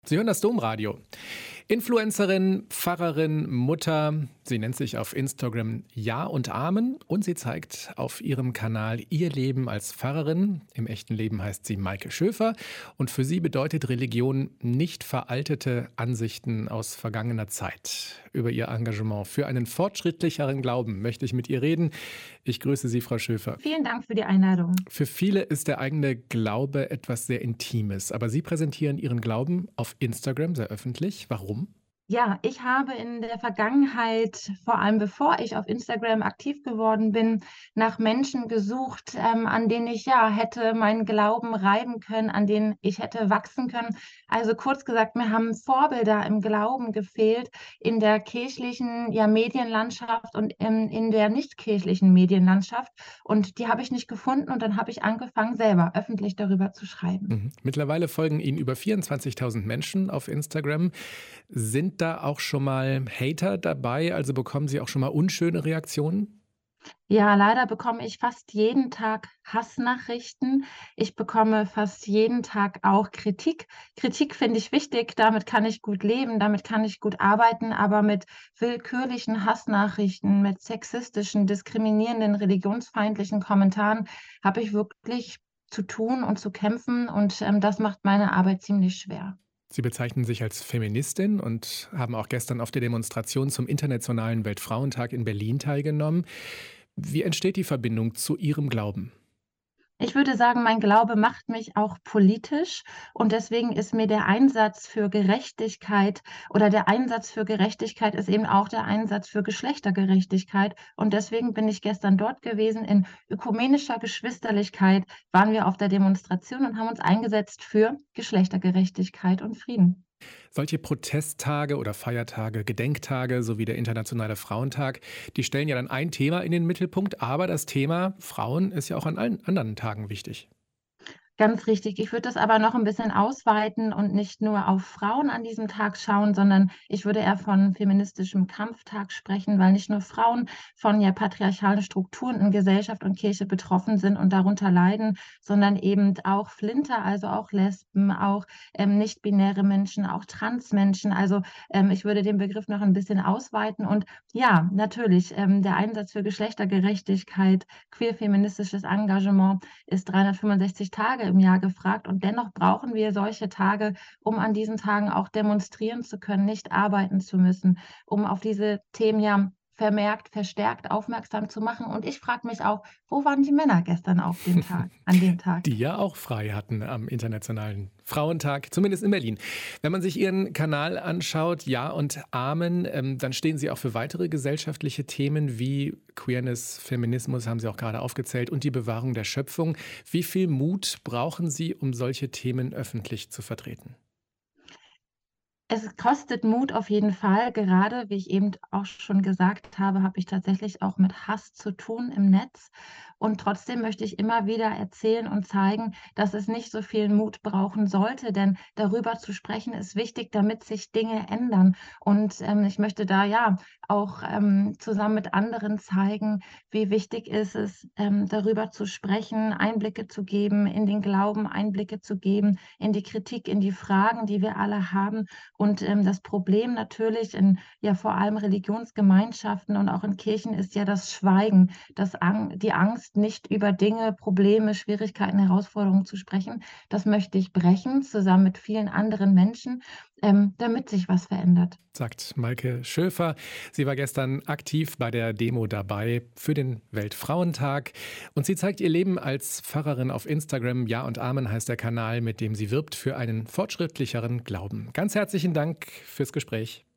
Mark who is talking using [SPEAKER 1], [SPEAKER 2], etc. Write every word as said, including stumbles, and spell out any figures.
[SPEAKER 1] Sie hören das Domradio. Influencerin, Pfarrerin, Mutter. Sie nennt sich auf Instagram Ja und Amen und sie zeigt auf ihrem Kanal ihr Leben als Pfarrerin. Im echten Leben heißt sie Maike Schöfer und für sie bedeutet Religion nicht veraltete Ansichten aus vergangener Zeit. Über ihr Engagement für einen fortschrittlicheren Glauben möchte ich mit ihr reden. Ich grüße Sie, Frau Schöfer.
[SPEAKER 2] Vielen Dank für die Einladung.
[SPEAKER 1] Für viele ist der eigene Glaube etwas sehr Intimes, aber Sie präsentieren Ihren Glauben auf Instagram sehr öffentlich. Warum?
[SPEAKER 2] Ja, ich habe in der Vergangenheit, vor allem bevor ich auf Instagram aktiv geworden bin, nach Menschen gesucht, ähm, an denen ich ja hätte meinen Glauben reiben können, an denen ich hätte wachsen können. Also kurz gesagt, mir haben Vorbilder im Glauben gefehlt in der kirchlichen, ja, Medienlandschaft und in, in der nicht-kirchlichen Medienlandschaft. Und die habe ich nicht gefunden und dann habe ich angefangen, selber öffentlich darüber zu schreiben.
[SPEAKER 1] Mhm. Mittlerweile folgen Ihnen über vierundzwanzigtausend Menschen auf Instagram. Sind da auch schon mal Hater dabei? Also bekommen Sie auch schon mal unschöne Reaktionen?
[SPEAKER 2] Ja, leider bekomme ich fast jeden Tag Hassnachrichten. Ich bekomme fast jeden Tag auch Kritik. Kritik finde ich wichtig, damit kann ich gut leben, damit kann ich gut arbeiten, aber mit willkürlichen Hassnachrichten, mit sexistischen, diskriminierenden, religionsfeindlichen Kommentaren habe ich wirklich zu tun und zu kämpfen und, ähm, das macht meine Arbeit ziemlich schwer.
[SPEAKER 1] Sie bezeichnen sich als Feministin und haben auch gestern auf der Demonstration zum Internationalen Weltfrauentag in Berlin teilgenommen. Wie entsteht die Verbindung zu Ihrem Glauben?
[SPEAKER 2] Ich würde sagen, mein Glaube macht mich auch politisch und deswegen ist mir der Einsatz für Gerechtigkeit oder der Einsatz für Gerechtigkeit ist eben auch der Einsatz für Geschlechtergerechtigkeit und deswegen bin ich gestern dort gewesen. In ökumenischer Geschwisterlichkeit waren wir auf der Demonstration und haben uns eingesetzt für Geschlechtergerechtigkeit und Frieden.
[SPEAKER 1] Solche Protesttage oder Feiertage, Gedenktage sowie der Internationale Frauentag, die stellen ja dann ein Thema in den Mittelpunkt, aber das Thema Frauen ist ja auch an allen anderen Tagen wichtig.
[SPEAKER 2] Ganz richtig. Ich würde das aber noch ein bisschen ausweiten und nicht nur auf Frauen an diesem Tag schauen, sondern ich würde eher von feministischem Kampftag sprechen, weil nicht nur Frauen von ja patriarchalen Strukturen in Gesellschaft und Kirche betroffen sind und darunter leiden, sondern eben auch Flinter, also auch Lesben, auch, ähm, nicht-binäre Menschen, auch Transmenschen. Also, ähm, ich würde den Begriff noch ein bisschen ausweiten und ja, natürlich, ähm, der Einsatz für Geschlechtergerechtigkeit, queer-feministisches Engagement ist dreihundertfünfundsechzig Tage im Jahr gefragt und dennoch brauchen wir solche Tage, um an diesen Tagen auch demonstrieren zu können, nicht arbeiten zu müssen, um auf diese Themen ja vermerkt, verstärkt aufmerksam zu machen. Und ich frage mich auch: Wo waren die Männer gestern auf dem Tag an dem Tag?
[SPEAKER 1] Die ja auch frei hatten am Internationalen Frauentag, zumindest in Berlin. Wenn man sich Ihren Kanal anschaut, Ja und Amen, ähm, dann stehen Sie auch für weitere gesellschaftliche Themen wie Queerness, Feminismus, haben Sie auch gerade aufgezählt, und die Bewahrung der Schöpfung. Wie viel Mut brauchen Sie, um solche Themen öffentlich zu vertreten?
[SPEAKER 2] Es kostet Mut auf jeden Fall. Gerade, wie ich eben auch schon gesagt habe, habe ich tatsächlich auch mit Hass zu tun im Netz. Und trotzdem möchte ich immer wieder erzählen und zeigen, dass es nicht so viel Mut brauchen sollte, denn darüber zu sprechen ist wichtig, damit sich Dinge ändern. Und, ähm, ich möchte da ja auch, ähm, zusammen mit anderen zeigen, wie wichtig ist es, ähm, darüber zu sprechen, Einblicke zu geben in den Glauben, Einblicke zu geben in die Kritik, in die Fragen, die wir alle haben. Und, ähm, das Problem natürlich in ja vor allem Religionsgemeinschaften und auch in Kirchen ist ja das Schweigen, das Ang die Angst, nicht über Dinge, Probleme, Schwierigkeiten, Herausforderungen zu sprechen. Das möchte ich brechen, zusammen mit vielen anderen Menschen, ähm, damit sich was verändert.
[SPEAKER 1] Sagt Maike Schöfer. Sie war gestern aktiv bei der Demo dabei für den Weltfrauentag und sie zeigt ihr Leben als Pfarrerin auf Instagram. Ja und Amen heißt der Kanal, mit dem sie wirbt für einen fortschrittlicheren Glauben. Ganz herzlichen Dank fürs Gespräch.